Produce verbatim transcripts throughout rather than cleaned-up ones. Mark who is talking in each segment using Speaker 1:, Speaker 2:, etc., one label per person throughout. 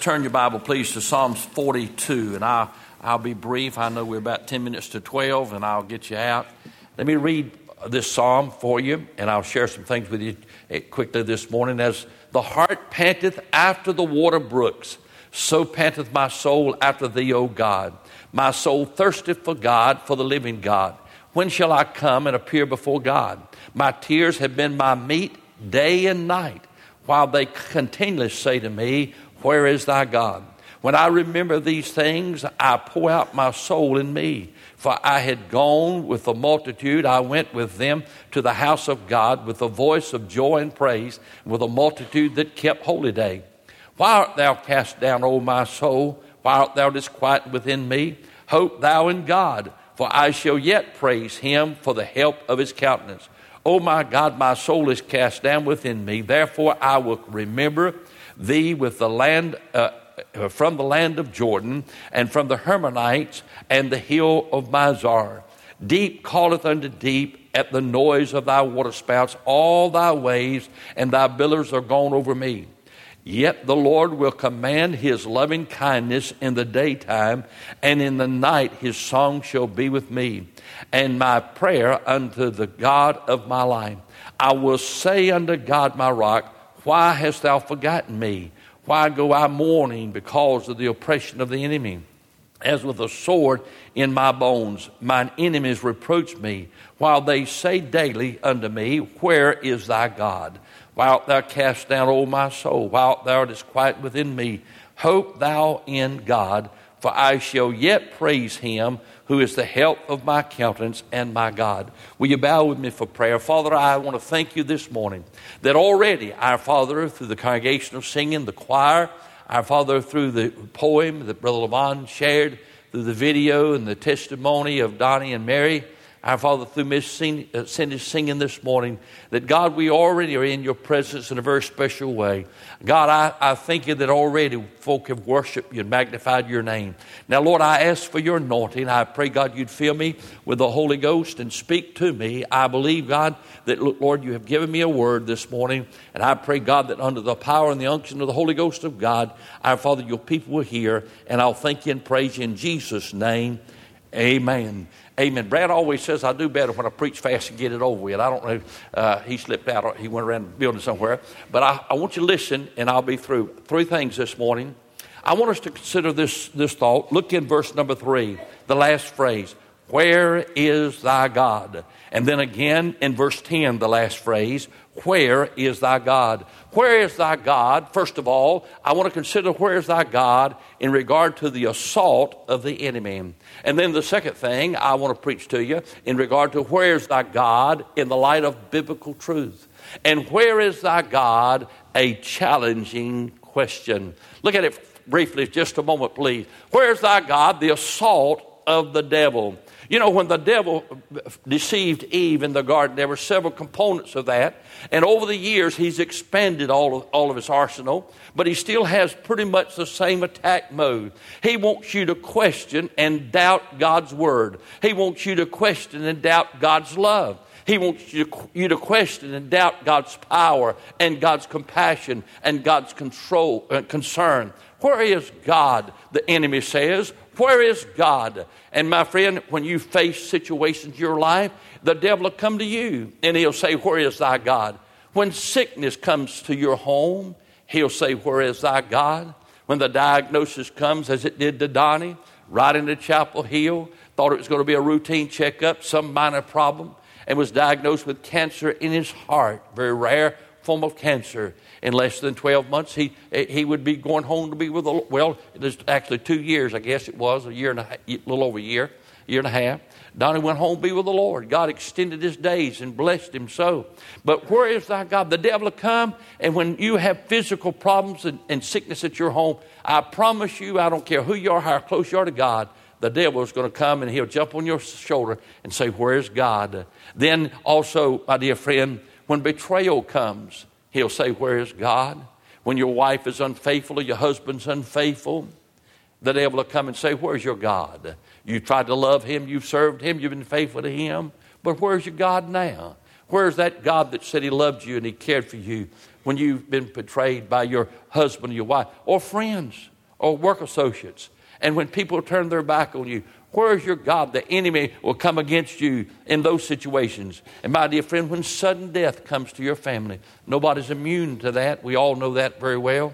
Speaker 1: turn your Bible, please, to Psalms forty-two, and I'll, I'll be brief. I know we're about ten minutes to twelve, and I'll get you out. Let me read this psalm for you, and I'll share some things with you quickly this morning. As the heart panteth after the water brooks, so panteth my soul after thee, O God. My soul thirsteth for God, for the living God. When shall I come and appear before God? My tears have been my meat day and night, while they continually say to me, where is thy God? When I remember these things, I pour out my soul in me. For I had gone with the multitude, I went with them to the house of God with a voice of joy and praise, with a multitude that kept holy day. Why art thou cast down, O my soul? Why art thou disquieted within me? Hope thou in God, for I shall yet praise him for the help of his countenance. O my God, my soul is cast down within me. Therefore I will remember thee with the land, uh, from the land of Jordan, and from the Hermonites, and the hill of Mizar. Deep calleth unto deep at the noise of thy waterspouts. All thy waves and thy billows are gone over me. Yet the Lord will command his loving kindness in the daytime, and in the night his song shall be with me, and my prayer unto the God of my life. I will say unto God my rock, why hast thou forgotten me? Why go I mourning because of the oppression of the enemy? As with a sword in my bones, mine enemies reproach me, while they say daily unto me, where is thy God? Why art thou cast down, O my soul? Why art thou disquieted within me? Hope thou in God, for I shall yet praise him, who is the help of my countenance and my God. Will you bow with me for prayer? Father, I want to thank you this morning that already, our Father, through the congregational singing, the choir, our Father, through the poem that Brother Levon shared, through the video and the testimony of Donnie and Mary, our Father, through Miss Cindy singing this morning, that God, we already are in your presence in a very special way. God, I, I thank you that already folk have worshiped you and magnified your name. Now, Lord, I ask for your anointing. I pray, God, you'd fill me with the Holy Ghost and speak to me. I believe, God, that, Lord, you have given me a word this morning. And I pray, God, that under the power and the unction of the Holy Ghost of God, our Father, your people will hear. And I'll thank you and praise you in Jesus' name. Amen. Amen. Brad always says I do better when I preach fast and get it over with. I don't know. Uh, he slipped out. Or he went around the building somewhere. But I, I want you to listen, and I'll be through. Three things this morning. I want us to consider this, this thought. Look in verse number three, the last phrase. Where is thy God? And then again in verse ten, the last phrase. Where is thy God? Where is thy God? First of all, I want to consider where is thy God in regard to the assault of the enemy. And then the second thing I want to preach to you in regard to where is thy God in the light of biblical truth. And where is thy God? A challenging question. Look at it briefly just a moment, please. Where is thy God? The assault of the devil. You know, when the devil deceived Eve in the garden, there were several components of that. And over the years, he's expanded all of, all of his arsenal. But he still has pretty much the same attack mode. He wants you to question and doubt God's word. He wants you to question and doubt God's love. He wants you to, you to question and doubt God's power and God's compassion and God's control, uh, concern. Where is God, the enemy says? Where is God? And my friend, when you face situations in your life, the devil will come to you and he'll say, where is thy God? When sickness comes to your home, he'll say, where is thy God? When the diagnosis comes, as it did to Donnie, right into Chapel Hill, thought it was going to be a routine checkup, some minor problem, and was diagnosed with cancer in his heart, very rare form of cancer. In less than twelve months, he he would be going home to be with the Lord. Well, it was actually two years, I guess it was, a year and a half, a little over a year, year and a half. Donnie went home to be with the Lord. God extended his days and blessed him so. But where is thy God? The devil will come, and when you have physical problems and, and sickness at your home, I promise you, I don't care who you are, how close you are to God, the devil is going to come and he'll jump on your shoulder and say, where is God? Then also, my dear friend, when betrayal comes, he'll say, where is God? When your wife is unfaithful or your husband's unfaithful, the devil will come and say, where's your God? You tried to love him, you've served him, you've been faithful to him, but where's your God now? Where's that God that said he loved you and he cared for you when you've been betrayed by your husband or your wife or friends? or work associates. And when people turn their back on you, where is your God? The enemy will come against you in those situations. And my dear friend, when sudden death comes to your family, nobody's immune to that. We all know that very well.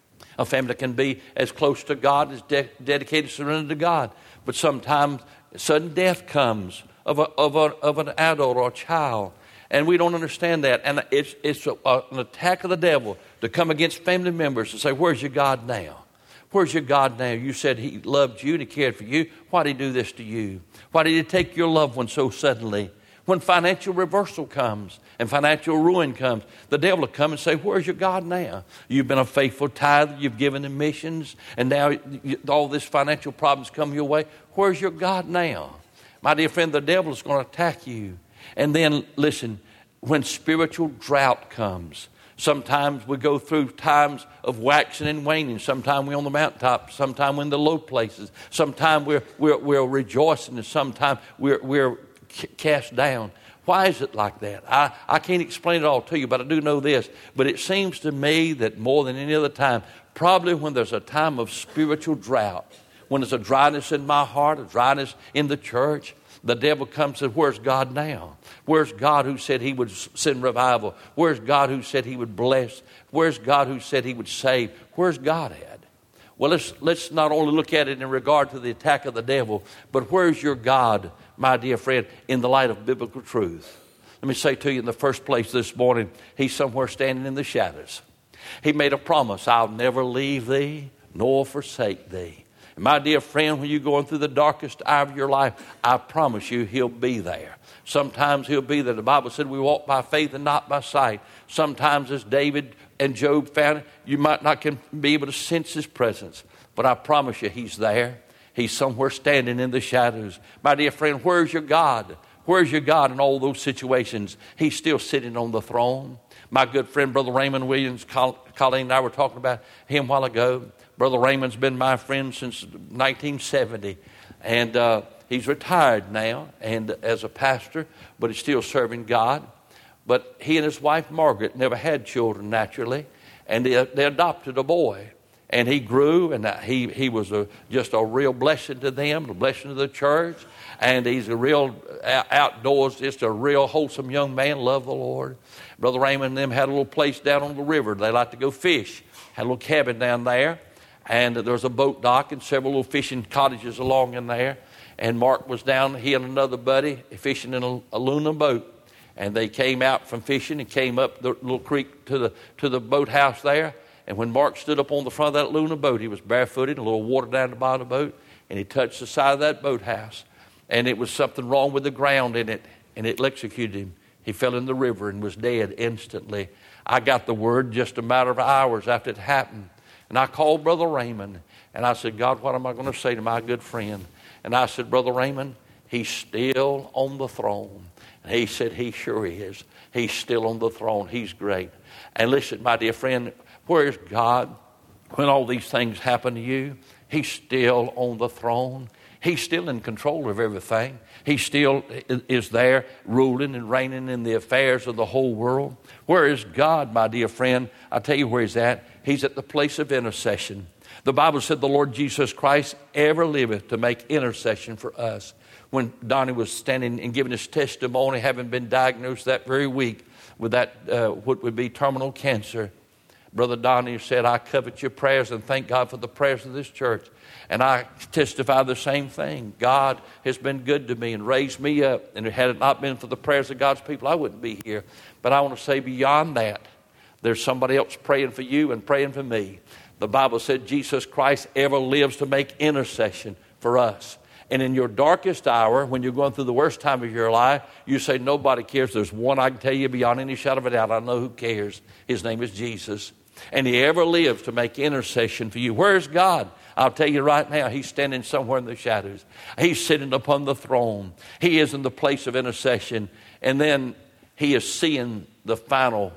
Speaker 1: A family can be as close to God, as de- dedicated, surrendered to God. But sometimes sudden death comes of, a, of, a, of an adult or a child. And we don't understand that. And it's, it's a, a, an attack of the devil to come against family members and say, where's your God now? Where's your God now? You said he loved you and he cared for you. Why did he do this to you? Why did he take your loved one so suddenly? When financial reversal comes and financial ruin comes, the devil will come and say, where's your God now? You've been a faithful tither. You've given in missions. And now you, all this financial problems come your way. Where's your God now? My dear friend, the devil is going to attack you. And then, listen, when spiritual drought comes, sometimes we go through times of waxing and waning. Sometimes we're on the mountaintop. Sometimes we're in the low places. Sometimes we're, we're, we're rejoicing, and sometimes we're, we're cast down. Why is it like that? I, I can't explain it all to you, but I do know this. But it seems to me that more than any other time, probably when there's a time of spiritual drought, when there's a dryness in my heart, a dryness in the church, the devil comes and says, where's God now? Where's God who said he would send revival? Where's God who said he would bless? Where's God who said he would save? Where's God at? Well, let's, let's not only look at it in regard to the attack of the devil, but where's your God, my dear friend, in the light of biblical truth? Let me say to you in the first place this morning, he's somewhere standing in the shadows. He made a promise, I'll never leave thee nor forsake thee. And my dear friend, when you're going through the darkest hour of your life, I promise you he'll be there. Sometimes he'll be there. The Bible said we walk by faith and not by sight. Sometimes, as David and Job found it, you might not can be able to sense his presence. But I promise you he's there. He's somewhere standing in the shadows. My dear friend, where's your God? Where's your God in all those situations? He's still sitting on the throne. My good friend, Brother Raymond Williams, Colleen and I were talking about him a while ago. Brother Raymond's been my friend since nineteen seventy. And uh, he's retired now and as a pastor, but he's still serving God. But he and his wife, Margaret, never had children naturally. And they, they adopted a boy. And he grew, and he, he was a, just a real blessing to them, a blessing to the church. And he's a real outdoors, just a real wholesome young man, love the Lord. Brother Raymond and them had a little place down on the river. They like to go fish. Had a little cabin down there. And there was a boat dock and several little fishing cottages along in there. And Mark was down, he and another buddy, fishing in a aluminum boat. And they came out from fishing and came up the little creek to the to the boathouse there. And when Mark stood up on the front of that aluminum boat, he was barefooted, a little water down the bottom of the boat. And he touched the side of that boathouse. And it was something wrong with the ground in it. And it electrocuted him. He fell in the river and was dead instantly. I got the word just a matter of hours after it happened. And I called Brother Raymond, and I said, God, what am I going to say to my good friend? And I said, Brother Raymond, he's still on the throne. And he said, he sure is. He's still on the throne. He's great. And listen, my dear friend, where is God when all these things happen to you? He's still on the throne. He's still in control of everything. He still is there ruling and reigning in the affairs of the whole world. Where is God, my dear friend? I'll tell you where he's at. He's at the place of intercession. The Bible said the Lord Jesus Christ ever liveth to make intercession for us. When Donnie was standing and giving his testimony, having been diagnosed that very week with that uh, what would be terminal cancer, Brother Donnie said, I covet your prayers and thank God for the prayers of this church. And I testify the same thing. God has been good to me and raised me up. And had it not been for the prayers of God's people, I wouldn't be here. But I want to say beyond that, there's somebody else praying for you and praying for me. The Bible said Jesus Christ ever lives to make intercession for us. And in your darkest hour, when you're going through the worst time of your life, you say, nobody cares. There's one I can tell you beyond any shadow of a doubt. I know who cares. His name is Jesus. And he ever lives to make intercession for you. Where's God? I'll tell you right now, he's standing somewhere in the shadows. He's sitting upon the throne. He is in the place of intercession. And then he is seeing the final,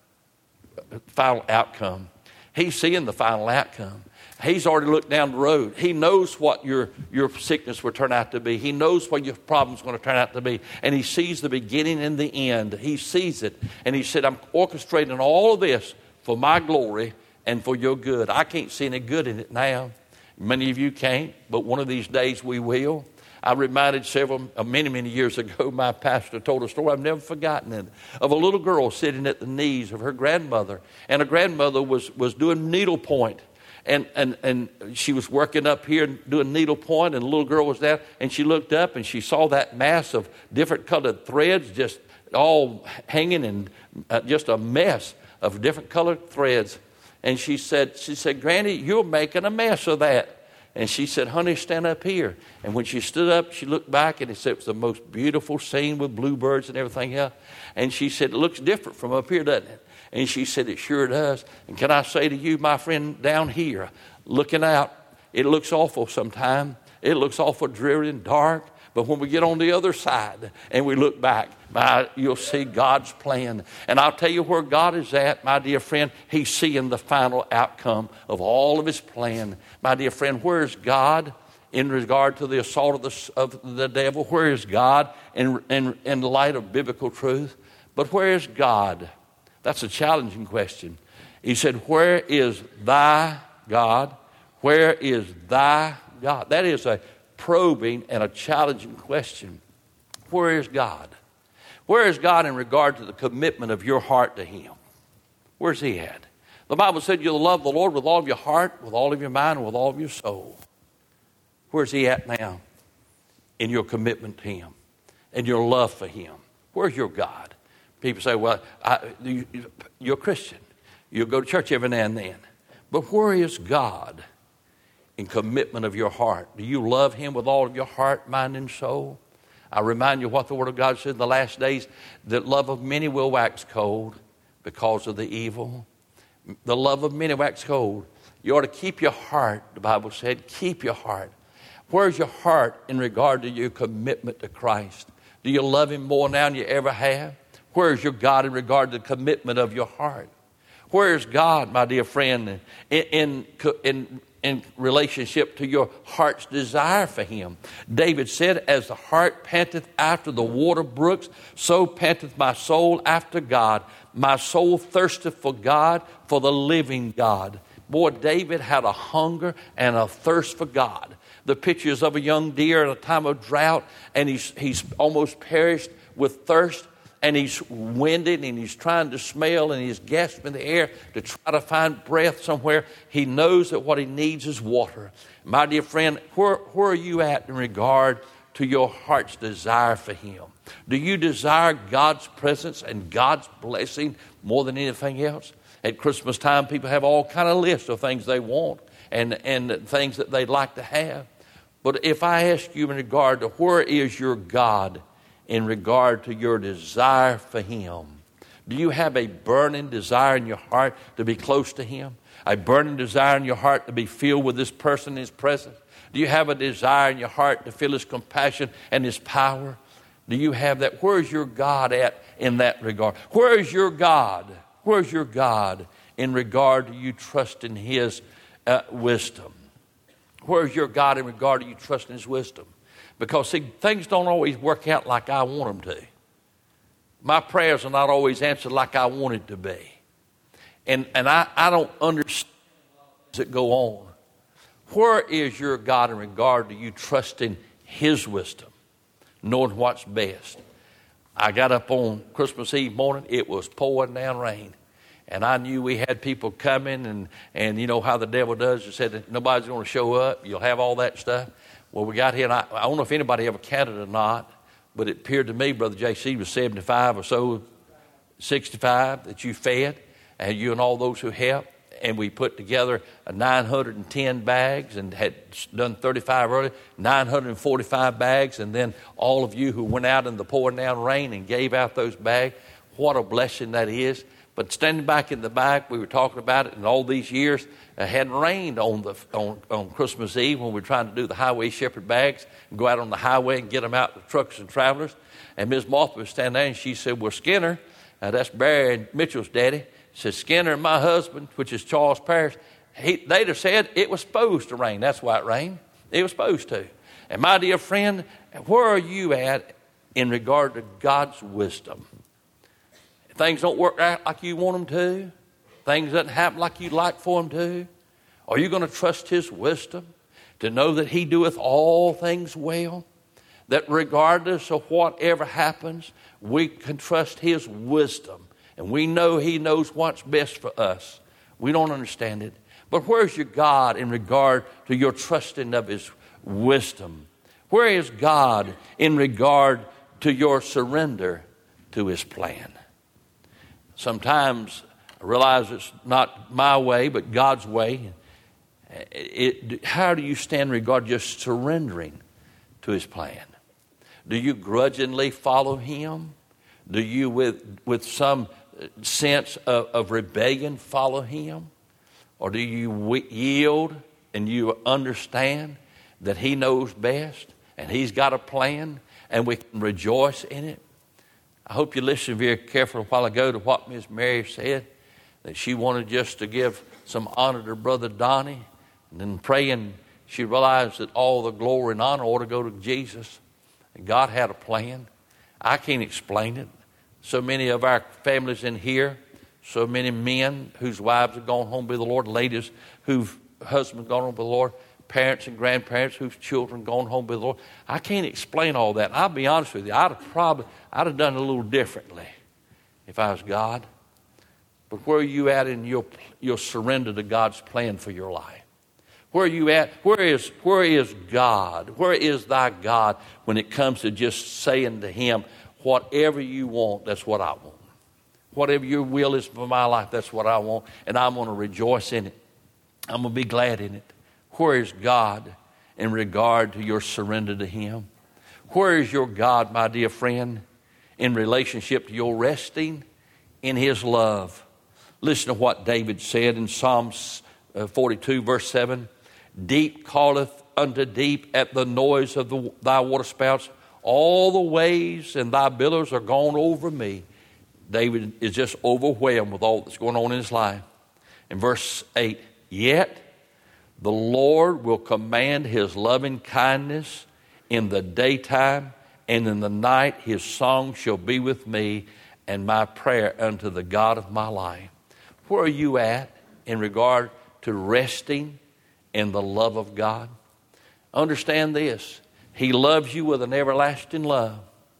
Speaker 1: final outcome. He's seeing the final outcome. He's already looked down the road. He knows what your, your sickness will turn out to be. He knows what your problem's going to turn out to be. And he sees the beginning and the end. He sees it. And he said, I'm orchestrating all of this for my glory and for your good. I can't see any good in it now. Many of you can't, but one of these days we will. I reminded several, uh, many, many years ago, my pastor told a story, I've never forgotten it, of a little girl sitting at the knees of her grandmother. And her grandmother was, was doing needlepoint. And, and, and she was working up here doing needlepoint, and the little girl was there. And she looked up and she saw that mass of different colored threads just all hanging in uh, just a mess of different colored threads. And she said, she said, Granny, you're making a mess of that. And she said, honey, stand up here. And when she stood up, she looked back, and it said it was the most beautiful scene with bluebirds and everything else. And she said, it looks different from up here, doesn't it? And she said, it sure does. And can I say to you, my friend, down here, looking out, it looks awful sometimes. It looks awful dreary and dark. But when we get on the other side and we look back, my, you'll see God's plan. And I'll tell you where God is at, my dear friend. He's seeing the final outcome of all of his plan. My dear friend, where is God in regard to the assault of the, of the devil? Where is God in, in, in light of biblical truth? But where is God? That's a challenging question. He said, where is thy God? Where is thy God? That is a probing and a challenging question. Where is God? Where is God in regard to the commitment of your heart to him? Where's he at? The Bible said you'll love the Lord with all of your heart, with all of your mind, and with all of your soul. Where's he at now in your commitment to him and your love for him? Where's your God? People say, well, I, you, you're a Christian. You'll go to church every now and then. But where is God in commitment of your heart? Do you love him with all of your heart, mind, and soul? I remind you what the Word of God said in the last days, that love of many will wax cold because of the evil. The love of many wax cold. You ought to keep your heart, the Bible said, keep your heart. Where's your heart in regard to your commitment to Christ? Do you love him more now than you ever have? Where's your God in regard to the commitment of your heart? Where's God, my dear friend, in, in, in in relationship to your heart's desire for him? David said, as the hart panteth after the water brooks, so panteth my soul after God. My soul thirsteth for God, for the living God. Boy, David had a hunger and a thirst for God. The pictures of a young deer at a time of drought, and he's, he's almost perished with thirst. And he's winded, and he's trying to smell, and he's gasping in the air to try to find breath somewhere. He knows that what he needs is water. My dear friend, where, where are you at in regard to your heart's desire for him? Do you desire God's presence and God's blessing more than anything else? At Christmas time, people have all kind of lists of things they want and, and things that they'd like to have. But if I ask you in regard to where is your God in regard to your desire for him, do you have a burning desire in your heart to be close to him? A burning desire in your heart to be filled with this person and his presence? Do you have a desire in your heart to feel his compassion and his power? Do you have that? Where's your God at in that regard? Where's your God? Where's your God in regard to you trusting his uh, wisdom? Where's your God in regard to you trusting his wisdom? Because, see, things don't always work out like I want them to. My prayers are not always answered like I want it to be. And, and I, I don't understand that go on. Where is your God in regard to you trusting his wisdom, knowing what's best? I got up on Christmas Eve morning. It was pouring down rain. And I knew we had people coming, and, and you know how the devil does. He said that nobody's going to show up. You'll have all that stuff. Well, we got here, and I, I don't know if anybody ever counted or not, but it appeared to me, Brother J C, was seventy-five or so, sixty-five that you fed, and you and all those who helped. And we put together nine hundred ten bags and had done thirty-five earlier, nine hundred forty-five bags, and then all of you who went out in the pouring down rain and gave out those bags. What a blessing that is. But standing back in the back, we were talking about it, and all these years it hadn't rained on the on, on Christmas Eve when we were trying to do the highway shepherd bags and go out on the highway and get them out to trucks and travelers. And Miz Martha was standing there, and she said, well, Skinner, uh, that's Barry and Mitchell's daddy, said, Skinner and my husband, which is Charles Parrish, he, they'd have said it was supposed to rain. That's why it rained. It was supposed to. And my dear friend, where are you at in regard to God's wisdom? Things don't work out like you want them to. things doesn't happen like you'd like for them to? Are you going to trust his wisdom to know that he doeth all things well? That regardless of whatever happens, we can trust his wisdom. And we know he knows what's best for us. We don't understand it. But where's your God in regard to your trusting of his wisdom? Where is God in regard to your surrender to his plan? Sometimes I realize it's not my way, but God's way. It, how do you stand in regard to just surrendering to his plan? Do you grudgingly follow him? Do you, with, with some sense of, of rebellion, follow him? Or do you w- yield and you understand that he knows best and he's got a plan and we can rejoice in it? I hope you listened very carefully a while ago to what Miss Mary said, that she wanted just to give some honor to Brother Donnie, and then praying she realized that all the glory and honor ought to go to Jesus. And God had a plan. I can't explain it. So many of our families in here, so many men whose wives have gone home with the Lord, ladies whose husbands gone home with the Lord, parents and grandparents whose children gone home with the Lord. I can't explain all that. I'll be honest with you. I'd have probably I'd have done it a little differently if I was God. But where are you at in your your surrender to God's plan for your life? Where are you at? Where is where is God? Where is thy God when it comes to just saying to him, whatever you want, that's what I want. Whatever your will is for my life, that's what I want. And I'm going to rejoice in it. I'm going to be glad in it. Where is God in regard to your surrender to him? Where is your God, my dear friend, in relationship to your resting in his love? Listen to what David said in Psalms forty-two, verse seven. Deep calleth unto deep at the noise of the, thy waterspouts. All the waves and thy billows are gone over me. David is just overwhelmed with all that's going on in his life. In verse eight, yet the Lord will command his loving kindness in the daytime, and in the night his song shall be with me, and my prayer unto the God of my life. Where are you at in regard to resting in the love of God? Understand this. He loves you with an everlasting love.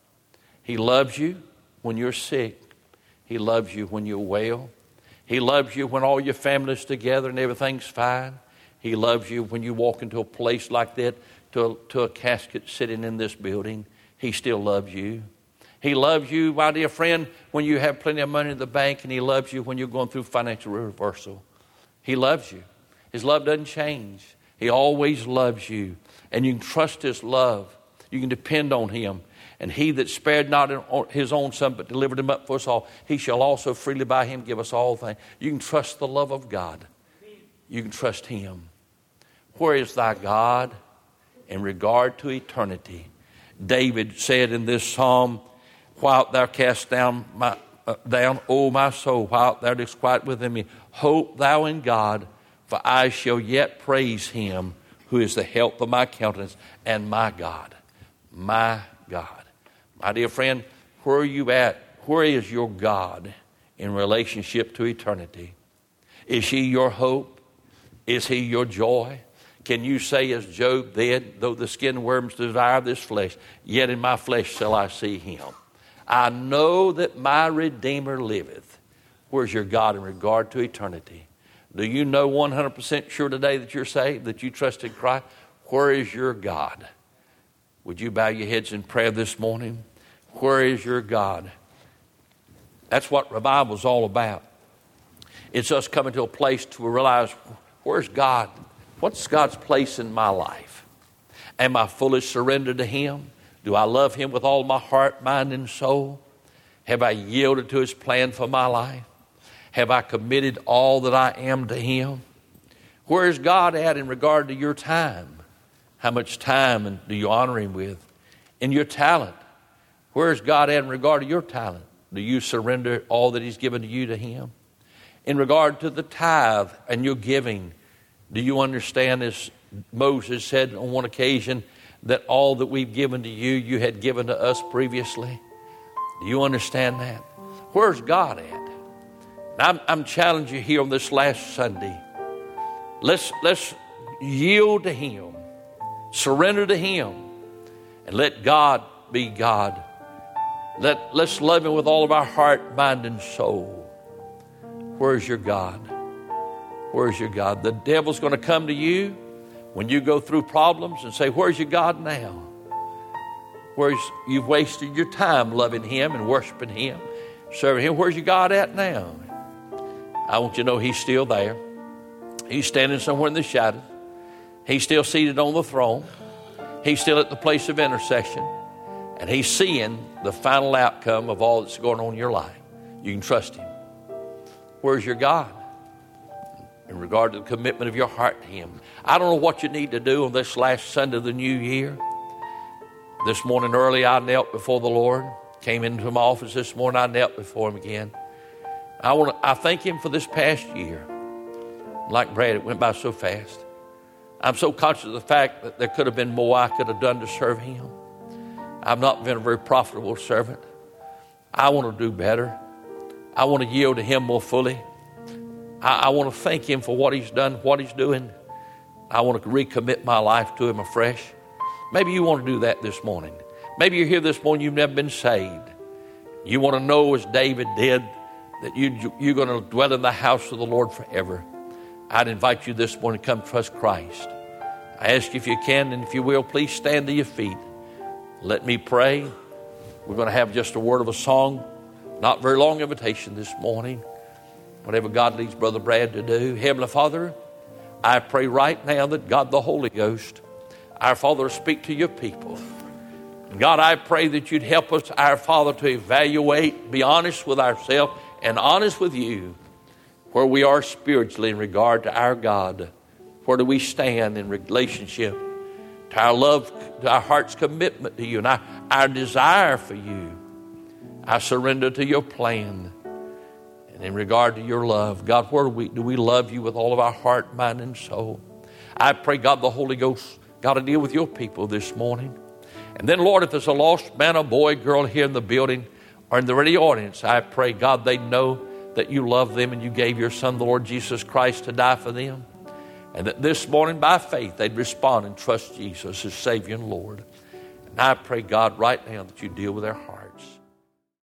Speaker 1: He loves you when you're sick. He loves you when you're well. He loves you when all your family's together and everything's fine. He loves you when you walk into a place like that, to a, to a casket sitting in this building. He still loves you. He loves you, my dear friend, when you have plenty of money in the bank, and he loves you when you're going through financial reversal. He loves you. His love doesn't change. He always loves you. And you can trust his love. You can depend on him. And he that spared not his own son, but delivered him up for us all, he shall also freely by him give us all things. You can trust the love of God. You can trust him. Where is thy God in regard to eternity? David said in this psalm, while thou cast down, my, uh, down, O my soul, while thou dost quiet within me, hope thou in God, for I shall yet praise him who is the help of my countenance and my God, my God. My dear friend, where are you at? Where is your God in relationship to eternity? Is he your hope? Is he your joy? Can you say as Job did, though the skin worms devour this flesh, yet in my flesh shall I see him. I know that my Redeemer liveth. Where's your God in regard to eternity? Do you know one hundred percent sure today that you're saved, that you trust in Christ? Where is your God? Would you bow your heads in prayer this morning? Where is your God? That's what revival is all about. It's us coming to a place to realize, where's God? What's God's place in my life? Am I fully surrendered to him? Do I love him with all my heart, mind, and soul? Have I yielded to his plan for my life? Have I committed all that I am to him? Where is God at in regard to your time? How much time do you honor him with? In your talent, where is God at in regard to your talent? Do you surrender all that he's given to you to him? In regard to the tithe and your giving, do you understand, as Moses said on one occasion, that all that we've given to you, you had given to us previously? Do you understand that? Where's God at? I'm, I'm challenging you here on this last Sunday. Let's, let's yield to Him, surrender to Him, and let God be God. Let, let's love Him with all of our heart, mind, and soul. Where's your God? Where's your God? The devil's going to come to you when you go through problems and say, where's your God now? Where's, you've wasted your time loving Him and worshiping Him, serving Him. Where's your God at now? I want you to know He's still there. He's standing somewhere in the shadows. He's still seated on the throne. He's still at the place of intercession. And He's seeing the final outcome of all that's going on in your life. You can trust Him. Where's your God? In regard to the commitment of your heart to Him. I don't know what you need to do on this last Sunday of the new year. This morning early, I knelt before the Lord. Came into my office this morning, I knelt before Him again. I want to, I thank Him for this past year. Like Brad, it went by so fast. I'm so conscious of the fact that there could have been more I could have done to serve Him. I've not been a very profitable servant. I want to do better. I want to yield to Him more fully. I, I want to thank Him for what He's done, what He's doing. I want to recommit my life to Him afresh. Maybe you want to do that this morning. Maybe you're here this morning, you've never been saved. You want to know, as David did, that you, you're going to dwell in the house of the Lord forever. I'd invite you this morning to come trust Christ. I ask you if you can, and if you will, please stand to your feet. Let me pray. We're going to have just a word of a song. Not very long invitation this morning. Whatever God leads Brother Brad to do. Heavenly Father, I pray right now that God the Holy Ghost, our Father, speak to your people. And God, I pray that you'd help us, our Father, to evaluate, be honest with ourselves and honest with you, where we are spiritually in regard to our God. Where do we stand in relationship to our love, to our heart's commitment to you, and our, our desire for you. I surrender to your plan. And in regard to your love, God, where do we, do we love you with all of our heart, mind, and soul? I pray, God, the Holy Ghost, God, to deal with your people this morning. And then, Lord, if there's a lost man, a boy, girl here in the building or in the radio audience, I pray, God, they know that you love them and you gave your Son, the Lord Jesus Christ, to die for them. And that this morning, by faith, they'd respond and trust Jesus as Savior and Lord. And I pray, God, right now that you deal with their heart.